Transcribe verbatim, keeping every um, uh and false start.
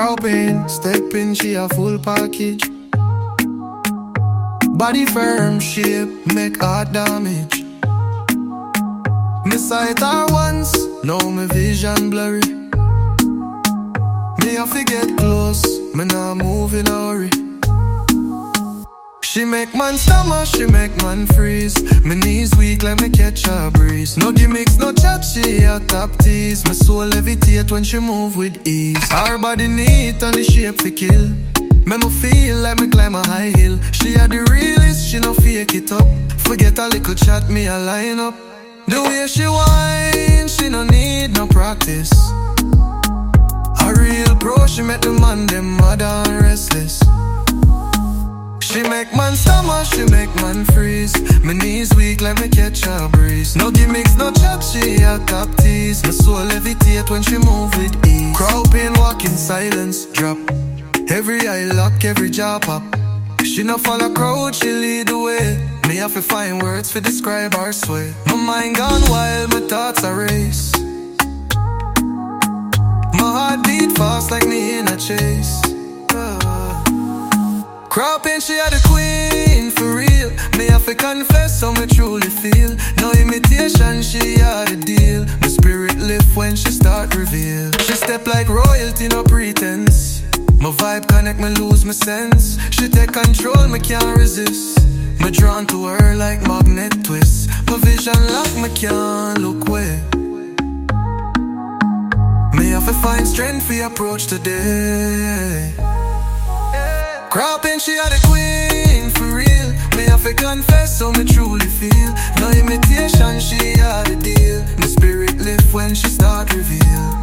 Crowd pain, step in, she a full package. Body firm, shape, make heart damage. Me sight her once, now me vision blurry. Me have to get close, me nah move in a hurry. She make man stammer, she make man freeze. My knees weak like me catch a breeze. No gimmicks, no chat, she a top tease. My soul levitate when she move with ease. Her body neat and the shape fi kill. Make me feel like me climb a high hill. She a the realest, she no fake it up. Forget a little chat, me a line up. The way she whine, she no need no practice. A real pro, she make the man them mad and restless. She make man stammer, she make man freeze. My knees weak like me catch a breeze. No gimmicks, no chat, she a top tease. My soul levitate when she move with ease. Crowd pain, walk in silence, drop. Every eye lock, every jaw pop. She no follow crowd, she lead the way. Me have to find words to describe her sway. My mind gone wild, my thoughts are race. My heart beat fast like me in a chase. Crowd pain, she a the queen, for real. Me have to confess how me truly feel. No imitation, she a the deal. My spirit lift when she start reveal. She step like royalty, no pretense. My vibe connect, me lose my sense. She take control, me can't resist. Me drawn to her like magnet twist. My vision lock, me can't look away. Me have to find strength for approach today. Crowd pain, she a the queen, for real. Me have to confess how me truly feel. No imitation, she a the deal. My spirit lift when she start reveal.